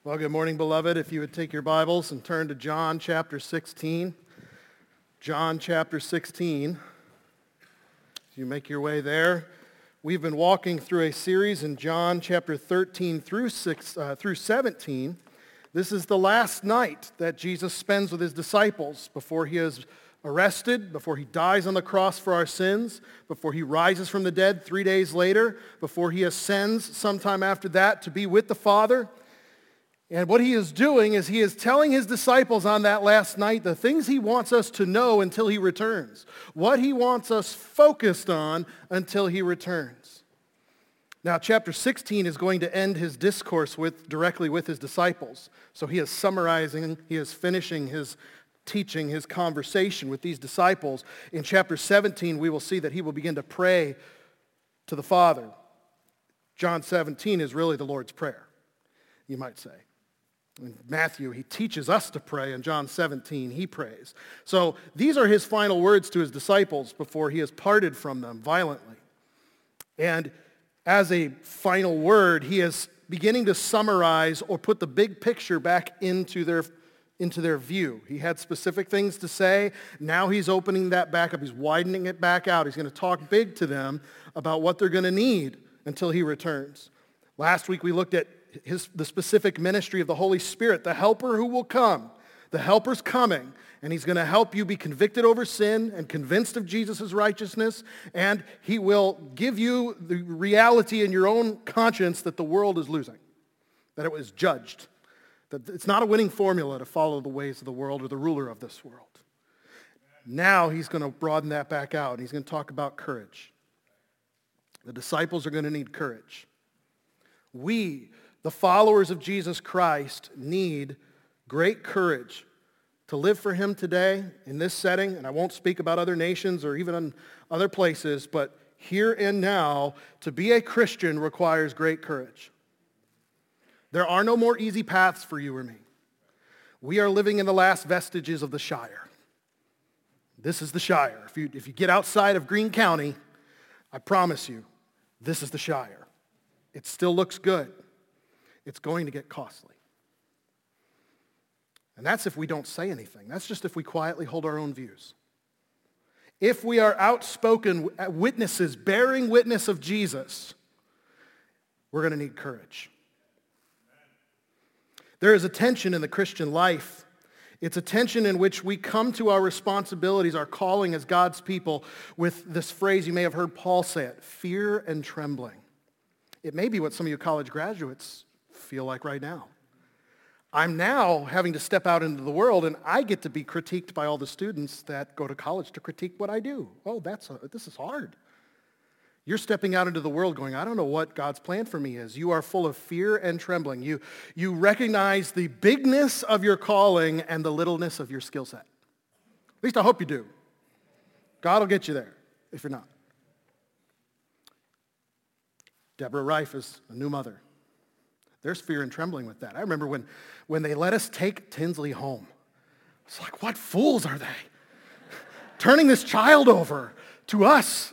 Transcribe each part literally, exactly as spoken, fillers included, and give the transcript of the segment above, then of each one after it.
Well, good morning, beloved. If you would take your Bibles and turn to John chapter sixteen. John chapter sixteen. If you make your way there. We've been walking through a series in John chapter thirteen through six, uh, through seventeen. This is the last night that Jesus spends with his disciples before he is arrested, before he dies on the cross for our sins, before he rises from the dead three days later, before he ascends sometime after that to be with the Father. And what he is doing is he is telling his disciples on that last night the things he wants us to know until he returns, what he wants us focused on until he returns. Now, chapter sixteen is going to end his discourse with directly with his disciples. So he is summarizing, he is finishing his teaching, his conversation with these disciples. In chapter seventeen, we will see that he will begin to pray to the Father. John seventeen is really the Lord's Prayer, you might say. In Matthew, he teaches us to pray. In John seventeen, he prays. So these are his final words to his disciples before he is parted from them violently. And as a final word, he is beginning to summarize or put the big picture back into their, into their view. He had specific things to say. Now he's opening that back up. He's widening it back out. He's going to talk big to them about what they're going to need until he returns. Last week we looked at His, the specific ministry of the Holy Spirit, the helper who will come. The helper's coming, and he's going to help you be convicted over sin and convinced of Jesus' righteousness, and he will give you the reality in your own conscience that the world is losing, that it was judged, that it's not a winning formula to follow the ways of the world or the ruler of this world. Now he's going to broaden that back out, and he's going to talk about courage. The disciples are going to need courage. We, the followers of Jesus Christ, need great courage to live for him today in this setting. And I won't speak about other nations or even in other places, but here and now, to be a Christian requires great courage. There are no more easy paths for you or me. We are living in the last vestiges of the Shire. This is the Shire. If you, if you get outside of Greene County, I promise you, this is the Shire. It still looks good. It's going to get costly. And that's if we don't say anything. That's just if we quietly hold our own views. If we are outspoken witnesses, bearing witness of Jesus, we're going to need courage. There is a tension in the Christian life. It's a tension in which we come to our responsibilities, our calling as God's people, with this phrase you may have heard Paul say it, fear and trembling. It may be what some of you college graduates feel like right now. I'm now having to step out into the world, and I get to be critiqued by all the students that go to college to critique what I do. Oh, that's a, this is hard. You're stepping out into the world going, I don't know what God's plan for me is. You are full of fear and trembling. You, you recognize the bigness of your calling and the littleness of your skill set. At least I hope you do. God will get you there if you're not. Deborah Rife is a new mother. There's fear and trembling with that. I remember when, when they let us take Tinsley home. It's like, what fools are they? Turning this child over to us.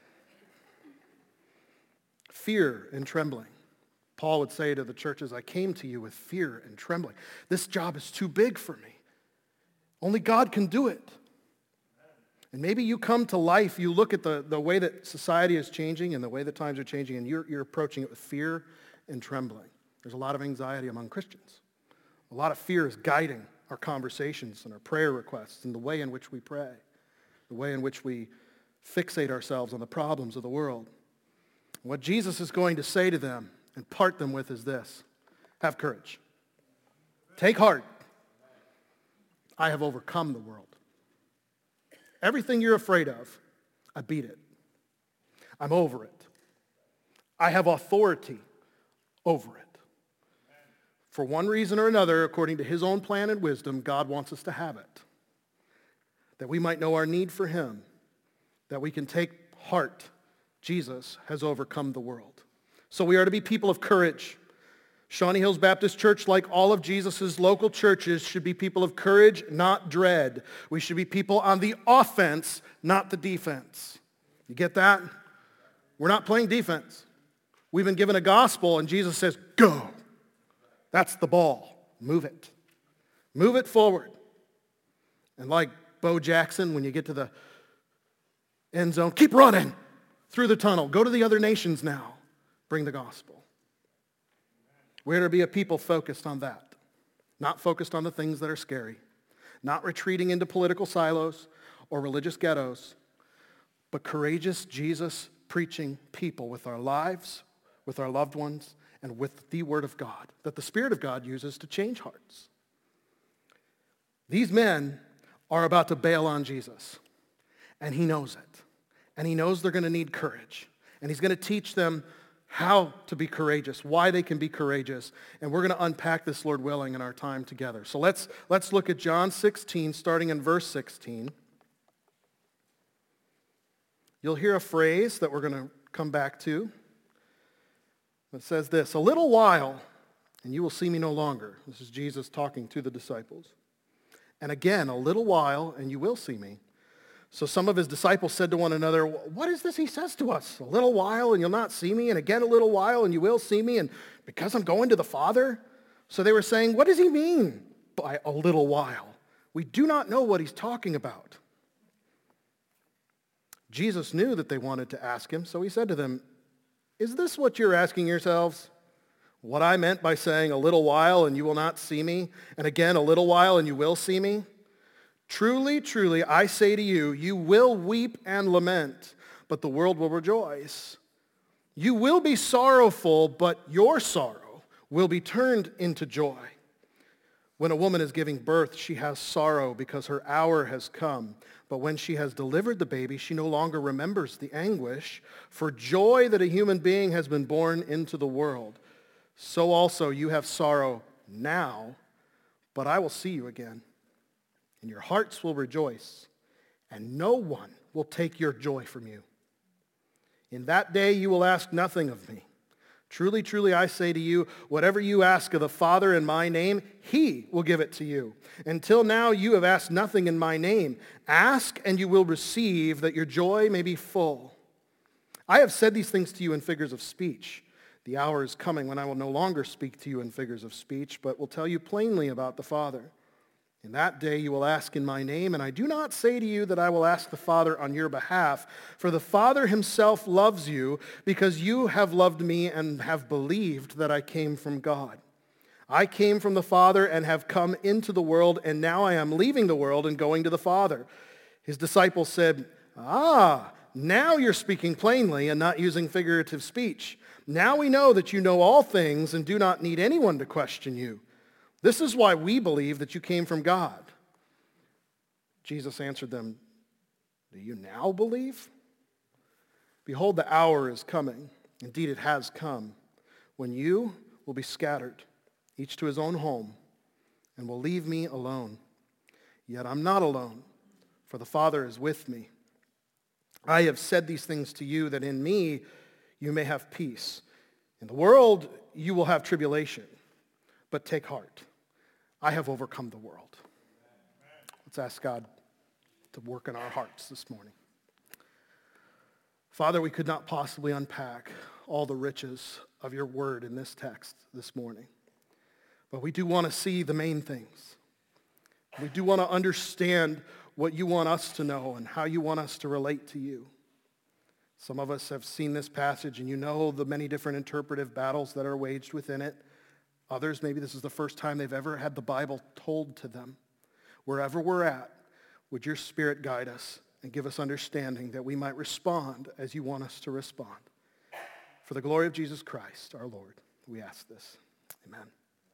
Fear and trembling. Paul would say to the churches, I came to you with fear and trembling. This job is too big for me. Only God can do it. And maybe you come to life, you look at the, the way that society is changing and the way that times are changing, and you're, you're approaching it with fear and trembling. There's a lot of anxiety among Christians. A lot of fear is guiding our conversations and our prayer requests and the way in which we pray, the way in which we fixate ourselves on the problems of the world. And what Jesus is going to say to them and part them with is this: have courage. Take heart. I have overcome the world. Everything you're afraid of, I beat it. I'm over it. I have authority over it. For one reason or another, according to his own plan and wisdom, God wants us to have it. That we might know our need for him. That we can take heart. Jesus has overcome the world. So we are to be people of courage. Shawnee Hills Baptist Church, like all of Jesus' local churches, should be people of courage, not dread. We should be people on the offense, not the defense. You get that? We're not playing defense. We've been given a gospel, and Jesus says, go. That's the ball. Move it. Move it forward. And like Bo Jackson, when you get to the end zone, keep running through the tunnel. Go to the other nations now. Bring the gospel. We're to be a people focused on that. Not focused on the things that are scary. Not retreating into political silos or religious ghettos, but courageous Jesus preaching people with our lives, with our loved ones, and with the Word of God that the Spirit of God uses to change hearts. These men are about to bail on Jesus, and he knows it. And he knows they're going to need courage. And he's going to teach them how to be courageous, why they can be courageous. And we're going to unpack this, Lord willing, in our time together. So let's, let's look at John sixteen, starting in verse sixteen. You'll hear a phrase that we're going to come back to. It says this, a little while, and you will see me no longer. This is Jesus talking to the disciples. And again, a little while, and you will see me. So some of his disciples said to one another, what is this he says to us? A little while, and you'll not see me, and again a little while, and you will see me, and because I'm going to the Father? So they were saying, what does he mean by a little while? We do not know what he's talking about. Jesus knew that they wanted to ask him, so he said to them, is this what you're asking yourselves? What I meant by saying a little while and you will not see me, and again a little while and you will see me? Truly, truly, I say to you, you will weep and lament, but the world will rejoice. You will be sorrowful, but your sorrow will be turned into joy. When a woman is giving birth, she has sorrow because her hour has come. But when she has delivered the baby, she no longer remembers the anguish for joy that a human being has been born into the world. So also you have sorrow now, but I will see you again, and your hearts will rejoice, and no one will take your joy from you. In that day you will ask nothing of me. Truly, truly, I say to you, whatever you ask of the Father in my name, he will give it to you. Until now you have asked nothing in my name. Ask, and you will receive, that your joy may be full. I have said these things to you in figures of speech. The hour is coming when I will no longer speak to you in figures of speech, but will tell you plainly about the Father. In that day you will ask in my name, and I do not say to you that I will ask the Father on your behalf, for the Father himself loves you, because you have loved me and have believed that I came from God. I came from the Father and have come into the world, and now I am leaving the world and going to the Father. His disciples said, ah, now you're speaking plainly and not using figurative speech. Now we know that you know all things and do not need anyone to question you. This is why we believe that you came from God. Jesus answered them, do you now believe? Behold, the hour is coming. Indeed, it has come, when you will be scattered, each to his own home, and will leave me alone. Yet I'm not alone, for the Father is with me. I have said these things to you, that in me you may have peace. In the world you will have tribulation, but take heart. I have overcome the world. Let's ask God to work in our hearts this morning. Father, we could not possibly unpack all the riches of your word in this text this morning. But we do want to see the main things. We do want to understand what you want us to know and how you want us to relate to you. Some of us have seen this passage and you know the many different interpretive battles that are waged within it. Others, maybe this is the first time they've ever had the Bible told to them. Wherever we're at, would your Spirit guide us and give us understanding that we might respond as you want us to respond. For the glory of Jesus Christ, our Lord, we ask this. Amen.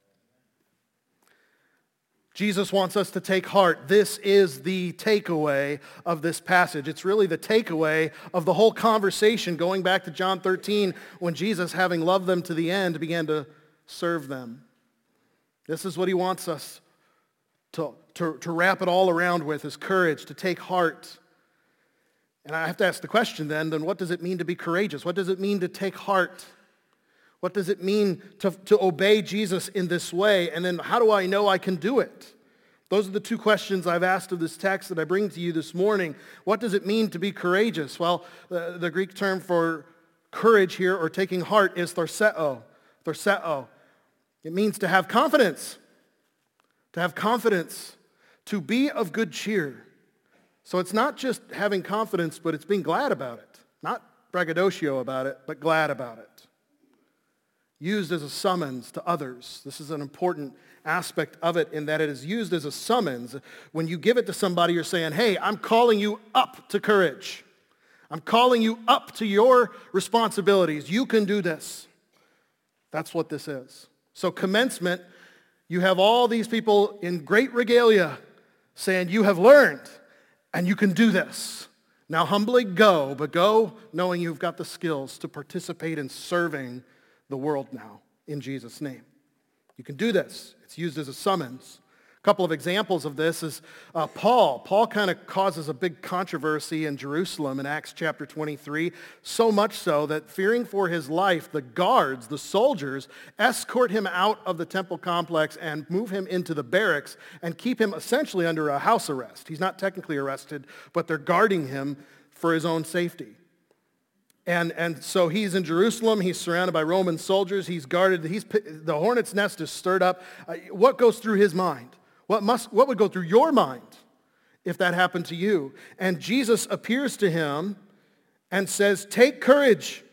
Jesus wants us to take heart. This is the takeaway of this passage. It's really the takeaway of the whole conversation, going back to John thirteen, when Jesus, having loved them to the end, began to serve them. This is what he wants us to, to, to wrap it all around with, is courage, to take heart. And I have to ask the question then, then what does it mean to be courageous? What does it mean to take heart? What does it mean to, to obey Jesus in this way? And then how do I know I can do it? Those are the two questions I've asked of this text that I bring to you this morning. What does it mean to be courageous? Well, the, the Greek term for courage here, or taking heart, is thorseo. Thorseo. It means to have confidence, to have confidence, to be of good cheer. So it's not just having confidence, but it's being glad about it. Not braggadocio about it, but glad about it. Used as a summons to others. This is an important aspect of it in that it is used as a summons. When you give it to somebody, you're saying, hey, I'm calling you up to courage. I'm calling you up to your responsibilities. You can do this. That's what this is. So commencement, you have all these people in great regalia saying, you have learned and you can do this. Now humbly go, but go knowing you've got the skills to participate in serving the world now in Jesus' name. You can do this. It's used as a summons. A couple of examples of this is uh, Paul. Paul kind of causes a big controversy in Jerusalem in Acts chapter twenty-three, so much so that fearing for his life, the guards, the soldiers, escort him out of the temple complex and move him into the barracks and keep him essentially under a house arrest. He's not technically arrested, but they're guarding him for his own safety. And, and so he's in Jerusalem. He's surrounded by Roman soldiers. He's guarded. He's, the hornet's nest is stirred up. Uh, what goes through his mind? What, must, what would go through your mind if that happened to you? And Jesus appears to him and says, take courage.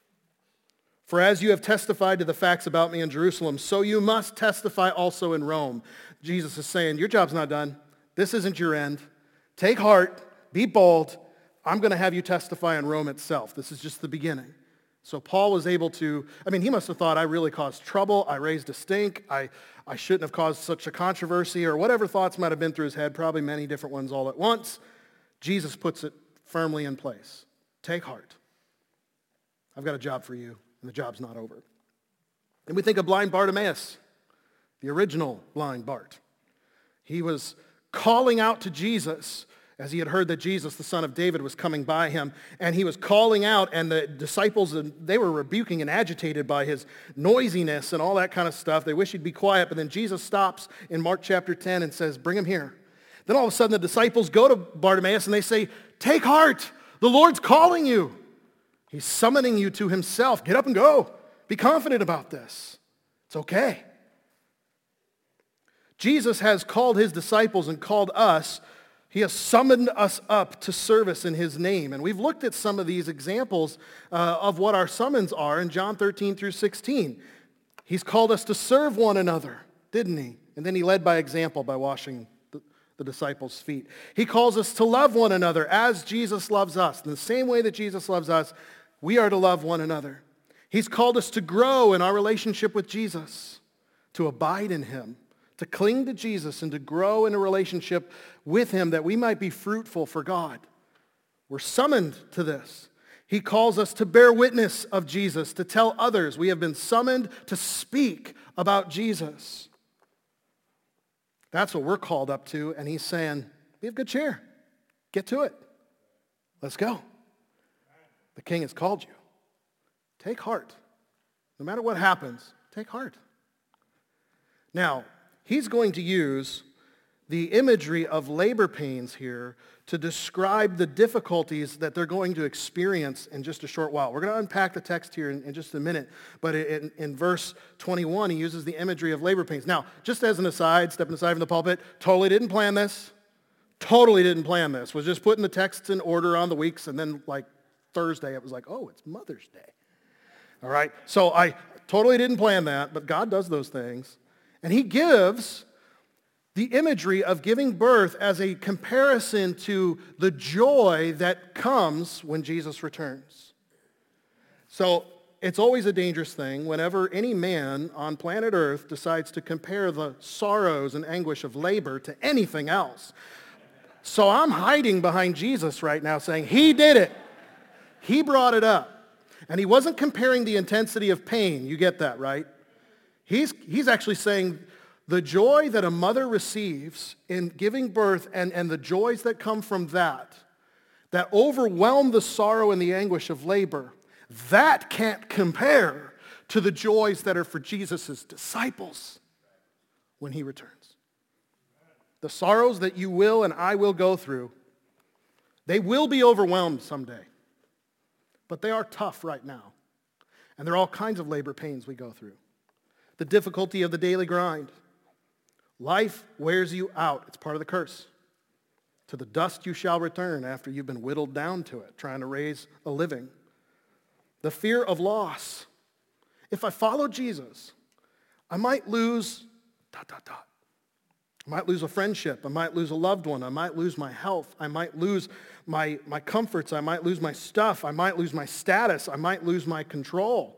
For as you have testified to the facts about me in Jerusalem, so you must testify also in Rome. Jesus is saying, your job's not done. This isn't your end. Take heart. Be bold. I'm going to have you testify in Rome itself. This is just the beginning. So Paul was able to, I mean, he must have thought, I really caused trouble. I raised a stink. I, I shouldn't have caused such a controversy, or whatever thoughts might have been through his head, probably many different ones all at once. Jesus puts it firmly in place. Take heart. I've got a job for you, and the job's not over. And we think of blind Bartimaeus, the original blind Bart. He was calling out to Jesus as he had heard that Jesus, the son of David, was coming by him. And he was calling out, and the disciples, they were rebuking and agitated by his noisiness and all that kind of stuff. They wish he'd be quiet, but then Jesus stops in Mark chapter ten and says, bring him here. Then all of a sudden the disciples go to Bartimaeus and they say, take heart, the Lord's calling you. He's summoning you to himself. Get up and go. Be confident about this. It's okay. Jesus has called his disciples and called us. He has summoned us up to service in his name. And we've looked at some of these examples uh, of what our summons are in John thirteen through sixteen. He's called us to serve one another, didn't he? And then he led by example by washing the, the disciples' feet. He calls us to love one another as Jesus loves us. In the same way that Jesus loves us, we are to love one another. He's called us to grow in our relationship with Jesus, to abide in him, to cling to Jesus and to grow in a relationship with him that we might be fruitful for God. We're summoned to this. He calls us to bear witness of Jesus, to tell others. We have been summoned to speak about Jesus. That's what we're called up to, and he's saying, be of good cheer. Get to it. Let's go. The King has called you. Take heart. No matter what happens, take heart. Now, he's going to use the imagery of labor pains here to describe the difficulties that they're going to experience in just a short while. We're going to unpack the text here in, in just a minute, but in, in verse twenty-one, he uses the imagery of labor pains. Now, just as an aside, stepping aside from the pulpit, totally didn't plan this. Totally didn't plan this. Was just putting the texts in order on the weeks, and then like Thursday, it was like, oh, it's Mother's Day. All right? So I totally didn't plan that, but God does those things. And he gives the imagery of giving birth as a comparison to the joy that comes when Jesus returns. So it's always a dangerous thing whenever any man on planet Earth decides to compare the sorrows and anguish of labor to anything else. So I'm hiding behind Jesus right now saying, he did it. He brought it up. And he wasn't comparing the intensity of pain. You get that, right? He's, he's actually saying the joy that a mother receives in giving birth and, and the joys that come from that, that overwhelm the sorrow and the anguish of labor, that can't compare to the joys that are for Jesus' disciples when he returns. The sorrows that you will and I will go through, they will be overwhelmed someday. But they are tough right now. And there are all kinds of labor pains we go through. the difficulty of the daily grind. Life wears you out. It's part of the curse. To the dust you shall return after you've been whittled down to it, trying to raise a living. The fear of loss. If I follow Jesus, I might lose dot, dot, dot. I might lose a friendship. I might lose a loved one. I might lose my health. I might lose my, my comforts. I might lose my stuff. I might lose my status. I might lose my control.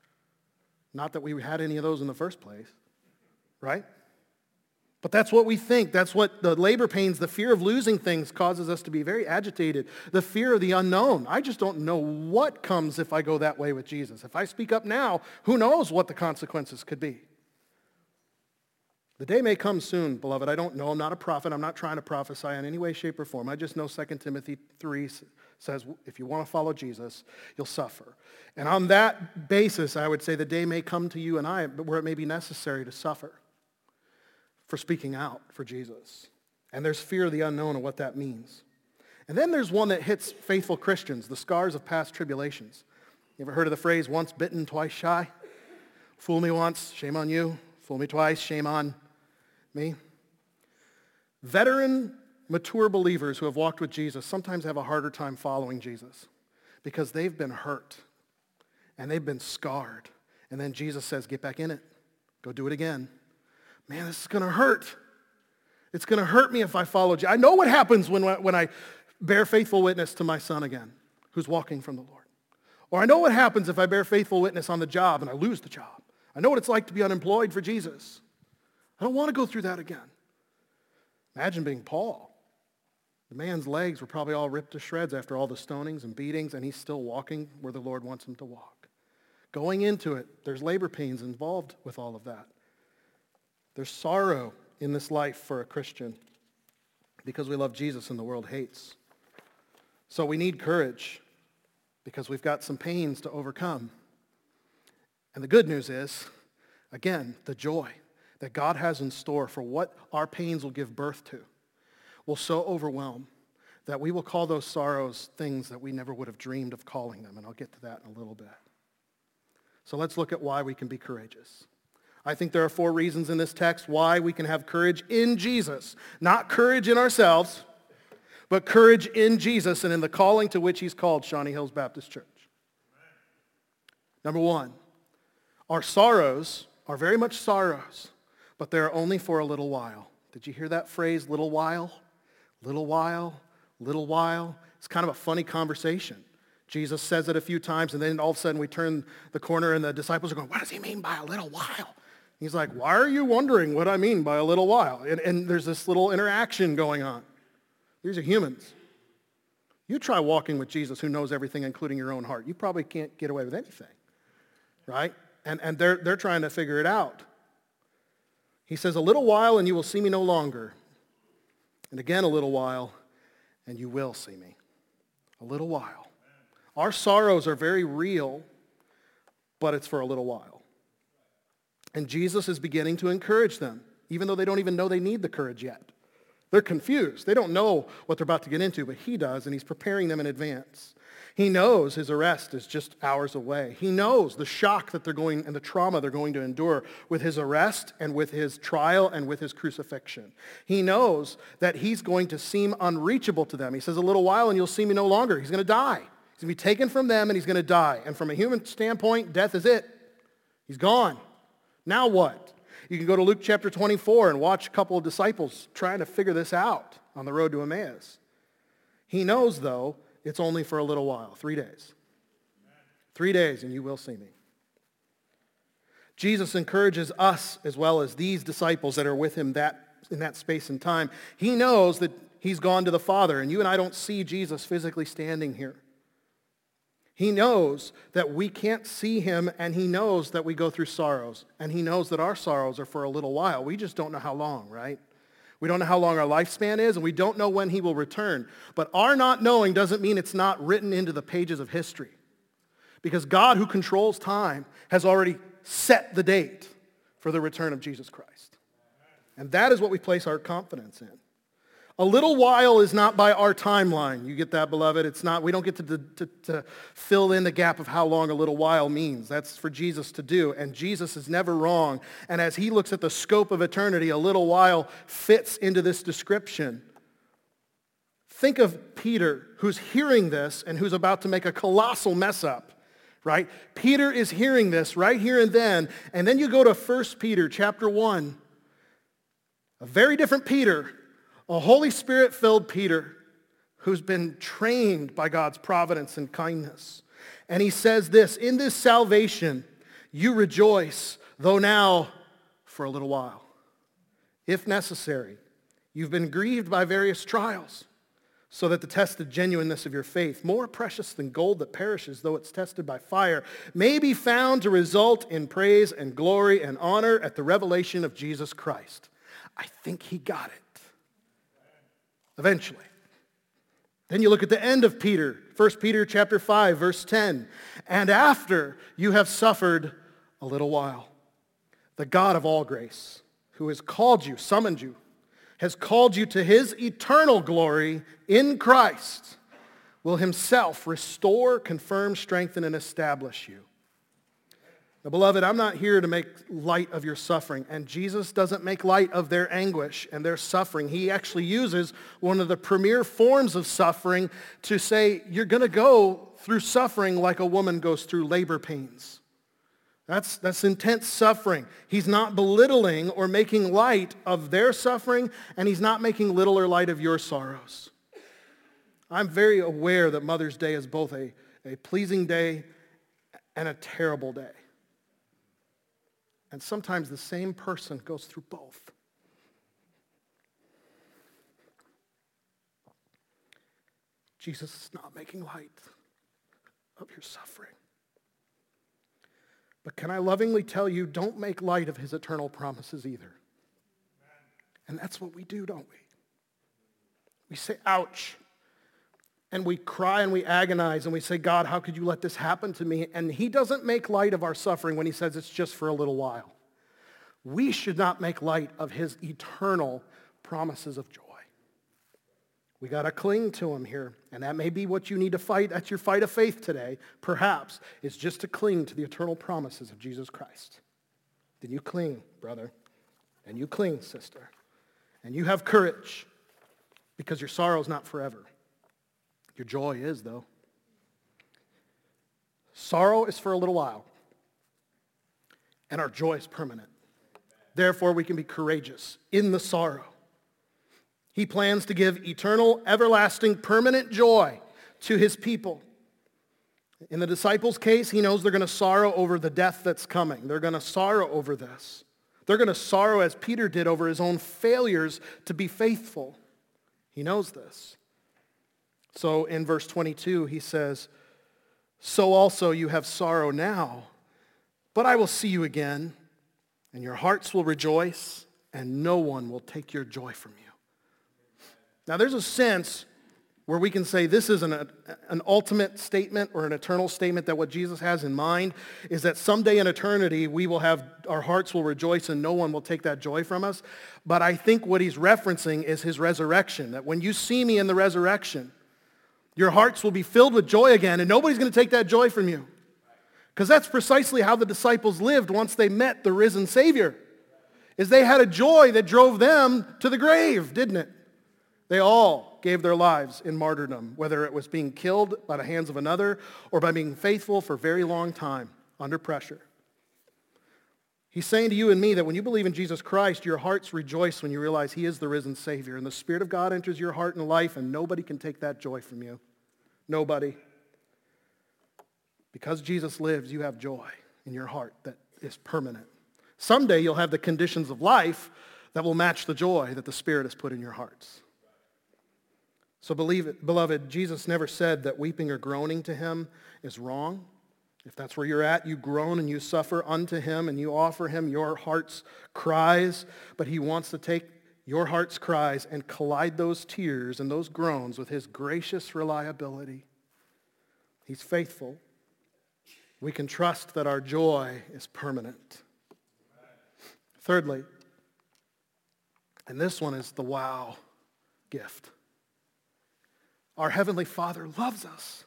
Not that we had any of those in the first place, right? But that's what we think. That's what the labor pains, the fear of losing things causes us to be very agitated. The fear of the unknown. I just don't know what comes if I go that way with Jesus. If I speak up now, who knows what the consequences could be? The day may come soon, beloved. I don't know. I'm not a prophet. I'm not trying to prophesy in any way, shape, or form. I just know Second Timothy three says if you want to follow Jesus, you'll suffer. And on that basis, I would say the day may come to you and I where it may be necessary to suffer for speaking out for Jesus. And there's fear of the unknown and what that means. And then there's one that hits faithful Christians, the scars of past tribulations. You ever heard of the phrase, once bitten, twice shy? Fool me once, shame on you. Fool me twice, shame on me. Veteran, mature believers who have walked with Jesus sometimes have a harder time following Jesus because they've been hurt and they've been scarred. And then Jesus says, get back in it. Go do it again. Man, this is going to hurt. It's going to hurt me if I follow Jesus. I know what happens when, when I bear faithful witness to my son again, who's walking from the Lord. Or I know what happens if I bear faithful witness on the job and I lose the job. I know what it's like to be unemployed for Jesus. I don't want to go through that again. Imagine being Paul. The man's legs were probably all ripped to shreds after all the stonings and beatings, and he's still walking where the Lord wants him to walk. Going into it, there's labor pains involved with all of that. There's sorrow in this life for a Christian because we love Jesus and the world hates. So we need courage because we've got some pains to overcome. And the good news is, again, the joy that God has in store for what our pains will give birth to will so overwhelm that we will call those sorrows things that we never would have dreamed of calling them. And I'll get to that in a little bit. So let's look at why we can be courageous. I think there are four reasons in this text why we can have courage in Jesus. Not courage in ourselves, but courage in Jesus and in the calling to which he's called Shawnee Hills Baptist Church. Number one, our sorrows are very much sorrows, but they're only for a little while. Did you hear that phrase, little while? Little while, little while. It's kind of a funny conversation. Jesus says it a few times, and then all of a sudden we turn the corner, and the disciples are going, what does he mean by a little while? He's like, why are you wondering what I mean by a little while? And, and there's this little interaction going on. These are humans. You try walking with Jesus who knows everything, including your own heart. You probably can't get away with anything, right? And, and they're, they're trying to figure it out. He says, a little while and you will see me no longer. And again, a little while and you will see me. A little while. Our sorrows are very real, but it's for a little while. And Jesus is beginning to encourage them, even though they don't even know they need the courage yet. They're confused. They don't know what they're about to get into, but he does, and he's preparing them in advance. He knows his arrest is just hours away. He knows the shock that they're going and the trauma they're going to endure with his arrest and with his trial and with his crucifixion. He knows that he's going to seem unreachable to them. He says, a little while and you'll see me no longer. He's going to die. He's going to be taken from them and he's going to die. And from a human standpoint, death is it. He's gone. Now what? You can go to Luke chapter twenty-four and watch a couple of disciples trying to figure this out on the road to Emmaus. He knows, though, it's only for a little while, three days. Three days and you will see me. Jesus encourages us as well as these disciples that are with him that in that space and time. He knows that he's gone to the Father, and you and I don't see Jesus physically standing here. He knows that we can't see him, and he knows that we go through sorrows, and he knows that our sorrows are for a little while. We just don't know how long, right? We don't know how long our lifespan is, and we don't know when he will return. But our not knowing doesn't mean it's not written into the pages of history. Because God, who controls time, has already set the date for the return of Jesus Christ. And that is what we place our confidence in. A little while is not by our timeline. You get that, beloved? It's not, we don't get to, to, to fill in the gap of how long a little while means. That's for Jesus to do. And Jesus is never wrong. And as he looks at the scope of eternity, a little while fits into this description. Think of Peter, who's hearing this and who's about to make a colossal mess up, right? Peter is hearing this right here and then. And then you go to First Peter chapter one. A very different Peter. A Holy Spirit-filled Peter who's been trained by God's providence and kindness. And he says this, in this salvation you rejoice, though now for a little while. If necessary, you've been grieved by various trials, so that the tested genuineness of your faith, more precious than gold that perishes though it's tested by fire, may be found to result in praise and glory and honor at the revelation of Jesus Christ. I think he got it. Eventually. Then you look at the end of Peter, First Peter chapter five, verse ten. And after you have suffered a little while, the God of all grace, who has called you, summoned you, has called you to his eternal glory in Christ, will himself restore, confirm, strengthen, and establish you. Now, beloved, I'm not here to make light of your suffering, and Jesus doesn't make light of their anguish and their suffering. He actually uses one of the premier forms of suffering to say, you're going to go through suffering like a woman goes through labor pains. That's, that's intense suffering. He's not belittling or making light of their suffering, and he's not making little or light of your sorrows. I'm very aware that Mother's Day is both a, a pleasing day and a terrible day. And sometimes the same person goes through both. Jesus is not making light of your suffering. But can I lovingly tell you, don't make light of his eternal promises either. And that's what we do, don't we? We say, ouch. And we cry and we agonize and we say, God, how could you let this happen to me? And he doesn't make light of our suffering when he says it's just for a little while. We should not make light of his eternal promises of joy. We got to cling to him here. And that may be what you need to fight. That's your fight of faith today, perhaps, is just to cling to the eternal promises of Jesus Christ. Then you cling, brother. And you cling, sister. And you have courage because your sorrow is not forever. Your joy is, though. Sorrow is for a little while, and our joy is permanent. Therefore, we can be courageous in the sorrow. He plans to give eternal, everlasting, permanent joy to his people. In the disciples' case, he knows they're going to sorrow over the death that's coming. They're going to sorrow over this. They're going to sorrow as Peter did over his own failures to be faithful. He knows this. So in verse twenty-two, he says, so also you have sorrow now, but I will see you again, and your hearts will rejoice, and no one will take your joy from you. Now there's a sense where we can say this is an, an ultimate statement or an eternal statement, that what Jesus has in mind is that someday in eternity we will have, our hearts will rejoice and no one will take that joy from us. But I think what he's referencing is his resurrection, that when you see me in the resurrection, your hearts will be filled with joy again, and nobody's going to take that joy from you. Because that's precisely how the disciples lived once they met the risen Savior. Is they had a joy that drove them to the grave, didn't it? They all gave their lives in martyrdom, whether it was being killed by the hands of another or by being faithful for a very long time under pressure. He's saying to you and me that when you believe in Jesus Christ, your hearts rejoice when you realize he is the risen Savior. And the Spirit of God enters your heart and life, and nobody can take that joy from you. Nobody. Because Jesus lives, you have joy in your heart that is permanent. Someday you'll have the conditions of life that will match the joy that the Spirit has put in your hearts. So believe it, beloved, Jesus never said that weeping or groaning to him is wrong. If that's where you're at, you groan and you suffer unto him and you offer him your heart's cries, but he wants to take your heart's cries and collide those tears and those groans with his gracious reliability. He's faithful. We can trust that our joy is permanent. Thirdly, and this one is the wow, gift. Our Heavenly Father loves us.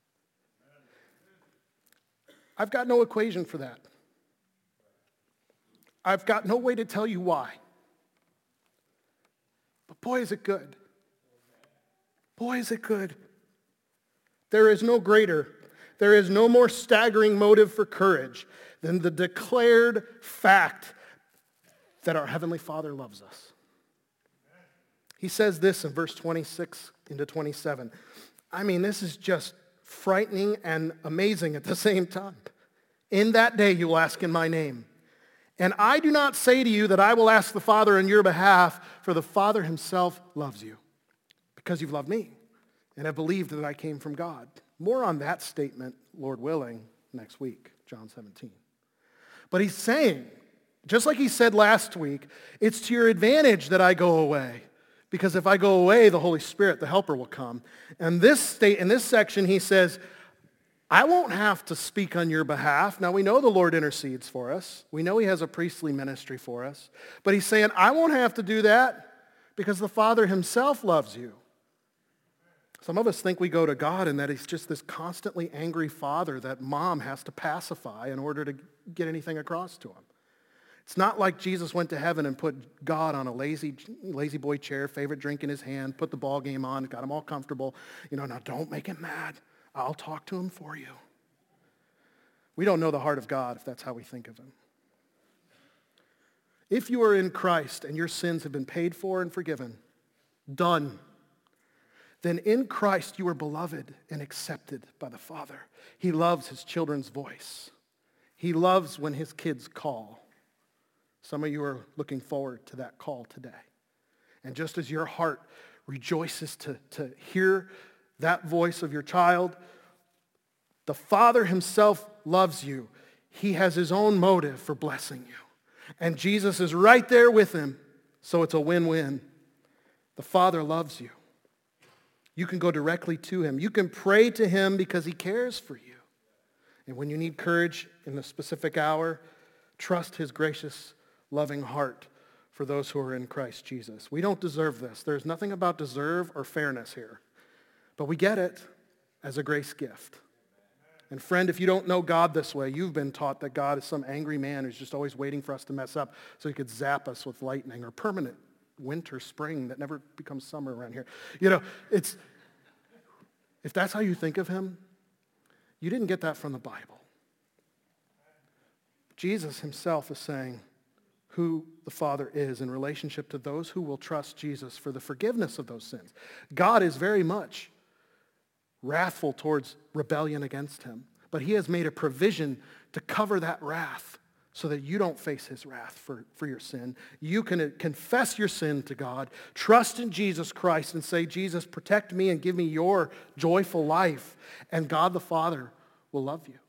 I've got no equation for that. I've got no way to tell you why. But boy, is it good. Boy, is it good. There is no greater, there is no more staggering motive for courage than the declared fact that our Heavenly Father loves us. He says this in verse twenty-six into twenty-seven. I mean, this is just frightening and amazing at the same time. In that day you will ask in my name. And I do not say to you that I will ask the Father on your behalf, for the Father himself loves you, because you've loved me and have believed that I came from God. More on that statement, Lord willing, next week, John seventeen. But he's saying, just like he said last week, it's to your advantage that I go away. Because if I go away, the Holy Spirit, the Helper, will come. And this state, in this section, he says, I won't have to speak on your behalf. Now, we know the Lord intercedes for us. We know he has a priestly ministry for us. But he's saying, I won't have to do that because the Father himself loves you. Some of us think we go to God and that he's just this constantly angry father that mom has to pacify in order to get anything across to him. It's not like Jesus went to heaven and put God on a lazy lazy boy chair, favorite drink in his hand, put the ball game on, got him all comfortable. You know, now don't make him mad. I'll talk to him for you. We don't know the heart of God if that's how we think of him. If you are in Christ and your sins have been paid for and forgiven, done, then in Christ you are beloved and accepted by the Father. He loves his children's voice. He loves when his kids call. Some of you are looking forward to that call today. And just as your heart rejoices to, to hear that voice of your child, the Father himself loves you. He has his own motive for blessing you. And Jesus is right there with him, so it's a win-win. The Father loves you. You can go directly to him. You can pray to him because he cares for you. And when you need courage in a specific hour, trust his gracious loving heart for those who are in Christ Jesus. We don't deserve this. There's nothing about deserve or fairness here. But we get it as a grace gift. And friend, if you don't know God this way, you've been taught that God is some angry man who's just always waiting for us to mess up so he could zap us with lightning or permanent winter, spring that never becomes summer around here. You know, it's, if that's how you think of him, you didn't get that from the Bible. Jesus himself is saying who the Father is in relationship to those who will trust Jesus for the forgiveness of those sins. God is very much wrathful towards rebellion against him, but he has made a provision to cover that wrath so that you don't face his wrath for, for your sin. You can confess your sin to God, trust in Jesus Christ and say, Jesus, protect me and give me your joyful life, and God the Father will love you.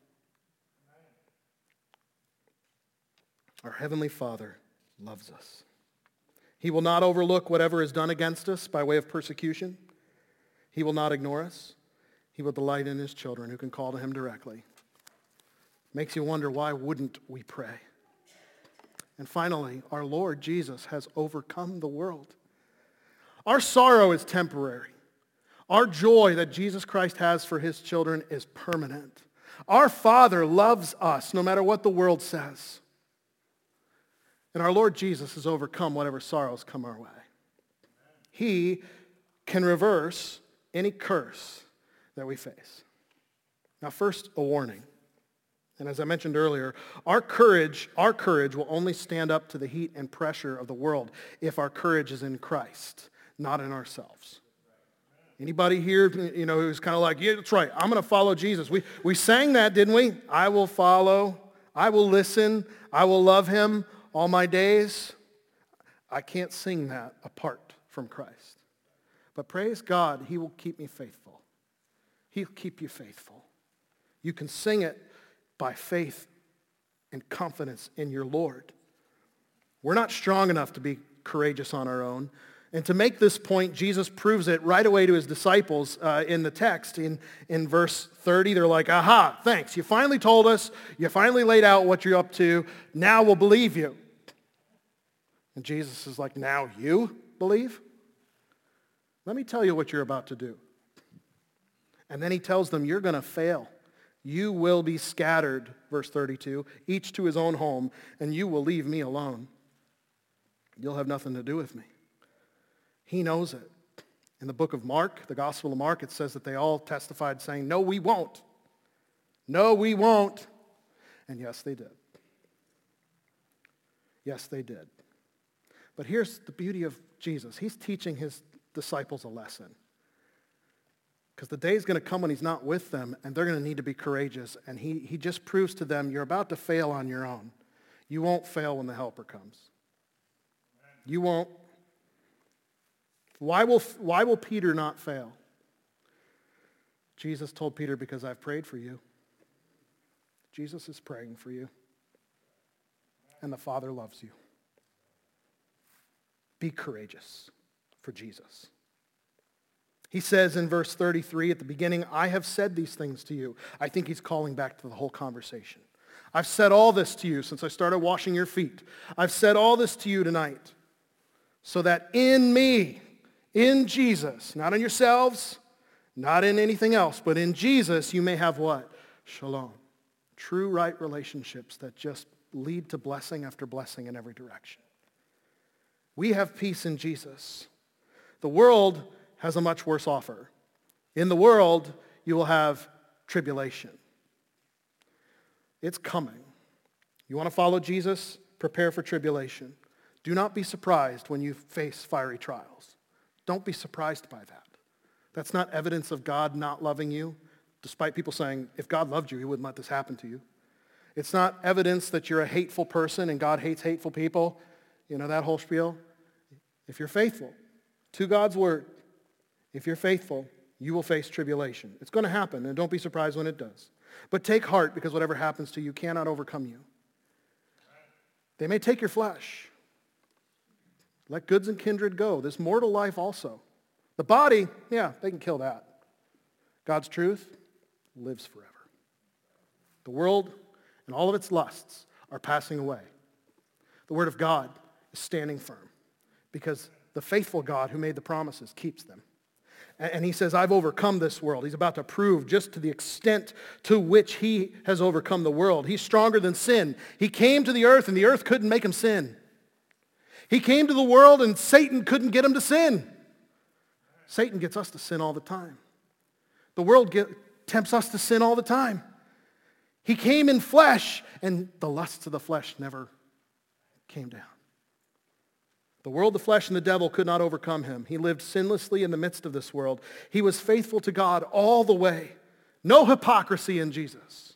Our Heavenly Father loves us. He will not overlook whatever is done against us by way of persecution. He will not ignore us. He will delight in his children who can call to him directly. Makes you wonder, why wouldn't we pray? And finally, our Lord Jesus has overcome the world. Our sorrow is temporary. Our joy that Jesus Christ has for his children is permanent. Our Father loves us no matter what the world says. And our Lord Jesus has overcome whatever sorrows come our way. He can reverse any curse that we face. Now, first, a warning. And as I mentioned earlier, our courage, our courage will only stand up to the heat and pressure of the world if our courage is in Christ, not in ourselves. Anybody here, you know, who's kind of like, yeah, that's right, I'm going to follow Jesus. We, we sang that, didn't we? I will follow. I will listen. I will love him all my days. I can't sing that apart from Christ. But praise God, he will keep me faithful. He'll keep you faithful. You can sing it by faith and confidence in your Lord. We're not strong enough to be courageous on our own. And to make this point, Jesus proves it right away to his disciples uh, in the text. In, in verse thirty, they're like, aha, thanks. You finally told us. You finally laid out what you're up to. Now we'll believe you. And Jesus is like, now you believe? let me tell you what you're about to do. And then he tells them, you're going to fail. You will be scattered, verse thirty-two, each to his own home, and you will leave me alone. You'll have nothing to do with me. He knows it. In the book of Mark, the Gospel of Mark, it says that they all testified saying, no, we won't. No, we won't. And yes, they did. Yes, they did. But here's the beauty of Jesus. He's teaching his disciples a lesson. Because the day is going to come when he's not with them, and they're going to need to be courageous. And he, he just proves to them, you're about to fail on your own. You won't fail when the helper comes. You won't. Why will, why will Peter not fail? Jesus told Peter, because I've prayed for you. Jesus is praying for you. And the Father loves you. Be courageous for Jesus. He says in verse thirty-three at the beginning, I have said these things to you. I think he's calling back to the whole conversation. I've said all this to you since I started washing your feet. I've said all this to you tonight so that in me, in Jesus, not in yourselves, not in anything else, but in Jesus, you may have what? Shalom. True, right relationships that just lead to blessing after blessing in every direction. We have peace in Jesus. The world has a much worse offer. In the world, you will have tribulation. It's coming. You want to follow Jesus? Prepare for tribulation. Do not be surprised when you face fiery trials. Don't be surprised by that. That's not evidence of God not loving you, despite people saying, if God loved you, he wouldn't let this happen to you. It's not evidence that you're a hateful person and God hates hateful people. You know, that whole spiel. If you're faithful to God's word, if you're faithful, you will face tribulation. It's going to happen, and don't be surprised when it does. But take heart, because whatever happens to you cannot overcome you. They may take your flesh. Let goods and kindred go. This mortal life also. The body, yeah, they can kill that. God's truth lives forever. The world and all of its lusts are passing away. The word of God is standing firm because the faithful God who made the promises keeps them. And he says, I've overcome this world. He's about to prove just to the extent to which he has overcome the world. He's stronger than sin. He came to the earth and the earth couldn't make him sin. He came to the world and Satan couldn't get him to sin. Satan gets us to sin all the time. The world get, tempts us to sin all the time. He came in flesh and the lusts of the flesh never came down. The world, the flesh, and the devil could not overcome him. He lived sinlessly in the midst of this world. He was faithful to God all the way. No hypocrisy in Jesus.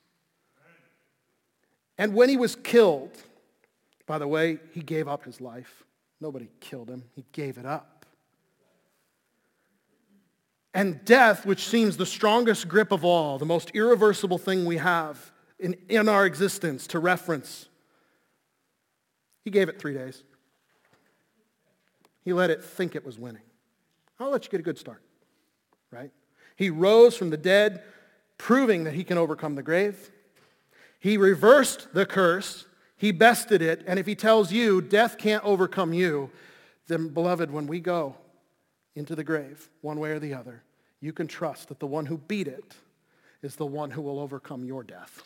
And when he was killed, by the way, he gave up his life. Nobody killed him. He gave it up. And death, which seems the strongest grip of all, the most irreversible thing we have in, in our existence to reference, he gave it three days. He let it think it was winning. I'll let you get a good start, right? He rose from the dead, proving that he can overcome the grave. He reversed the curse. He bested it. And if he tells you death can't overcome you, then, beloved, when we go into the grave, one way or the other, you can trust that the one who beat it is the one who will overcome your death.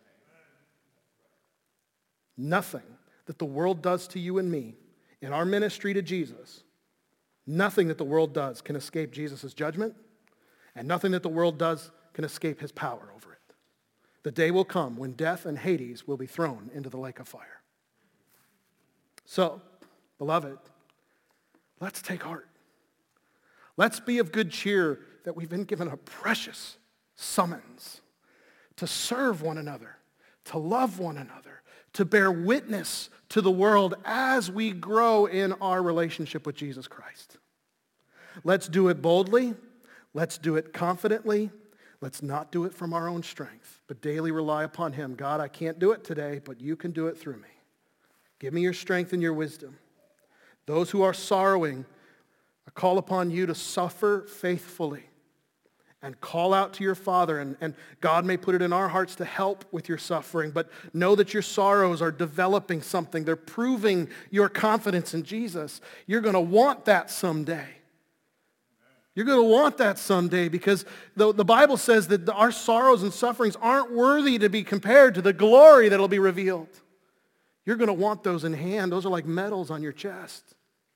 Nothing that the world does to you and me in our ministry to Jesus, nothing that the world does can escape Jesus' judgment, and nothing that the world does can escape his power over it. The day will come when death and Hades will be thrown into the lake of fire. So, beloved, let's take heart. Let's be of good cheer that we've been given a precious summons to serve one another, to love one another, to bear witness to the world as we grow in our relationship with Jesus Christ. Let's do it boldly. Let's do it confidently. Let's not do it from our own strength, but daily rely upon him. God, I can't do it today, but you can do it through me. Give me your strength and your wisdom. Those who are sorrowing, I call upon you to suffer faithfully and call out to your Father, and, and God may put it in our hearts to help with your suffering, but know that your sorrows are developing something. They're proving your confidence in Jesus. You're going to want that someday. You're going to want that someday because the, the Bible says that the, our sorrows and sufferings aren't worthy to be compared to the glory that will be revealed. You're going to want those in hand. Those are like medals on your chest.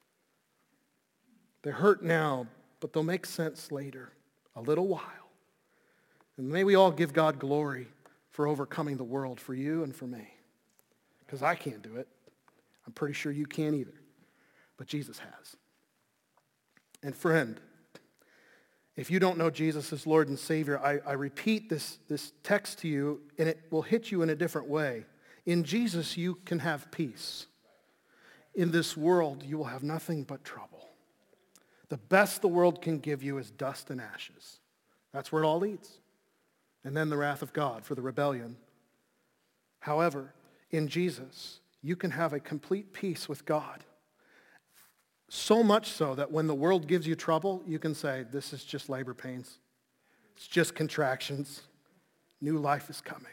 They hurt now, but they'll make sense later, a little while. And may we all give God glory for overcoming the world for you and for me. Because I can't do it. I'm pretty sure you can't either. But Jesus has. And friend, if you don't know Jesus as Lord and Savior, I, I repeat this, this text to you, and it will hit you in a different way. In Jesus, you can have peace. In this world, you will have nothing but trouble. The best the world can give you is dust and ashes. That's where it all leads. And then the wrath of God for the rebellion. However, in Jesus, you can have a complete peace with God. So much so that when the world gives you trouble, you can say, this is just labor pains. It's just contractions. New life is coming.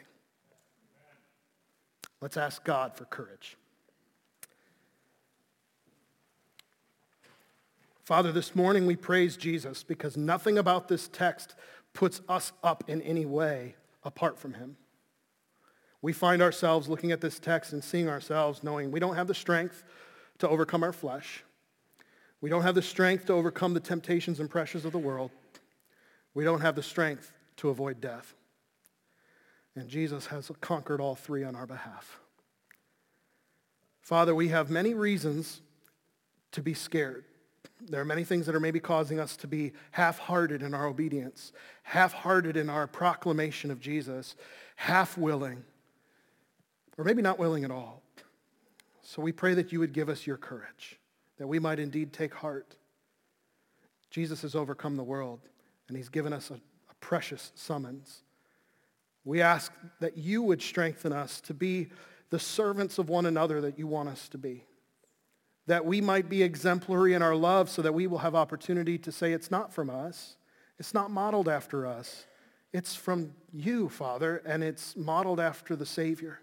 Let's ask God for courage. Father, this morning we praise Jesus because nothing about this text puts us up in any way apart from him. We find ourselves looking at this text and seeing ourselves knowing we don't have the strength to overcome our flesh. We don't have the strength to overcome the temptations and pressures of the world. We don't have the strength to avoid death. And Jesus has conquered all three on our behalf. Father, we have many reasons to be scared. There are many things that are maybe causing us to be half-hearted in our obedience, half-hearted in our proclamation of Jesus, half-willing, or maybe not willing at all. So we pray that you would give us your courage, that we might indeed take heart. Jesus has overcome the world, and he's given us a, a precious summons. We ask that you would strengthen us to be the servants of one another that you want us to be, that we might be exemplary in our love so that we will have opportunity to say it's not from us, it's not modeled after us, it's from you, Father, and it's modeled after the Savior.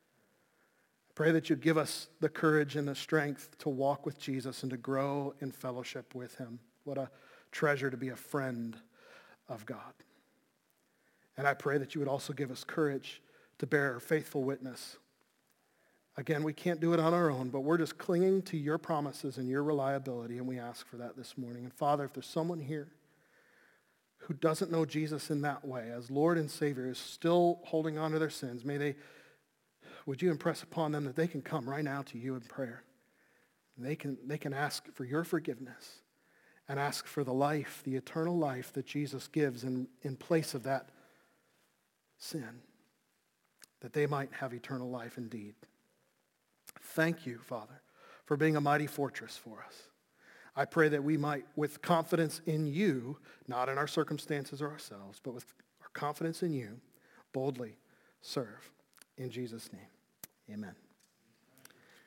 Pray that you'd give us the courage and the strength to walk with Jesus and to grow in fellowship with him. What a treasure to be a friend of God. And I pray that you would also give us courage to bear faithful witness. Again, we can't do it on our own, but we're just clinging to your promises and your reliability, and we ask for that this morning. And Father, if there's someone here who doesn't know Jesus in that way, as Lord and Savior, is still holding on to their sins, may they, would you impress upon them that they can come right now to you in prayer. They can, they can ask for your forgiveness and ask for the life, the eternal life that Jesus gives in, in place of that sin, that they might have eternal life indeed. Thank you, Father, for being a mighty fortress for us. I pray that we might, with confidence in you, not in our circumstances or ourselves, but with our confidence in you, boldly serve. In Jesus' name, amen.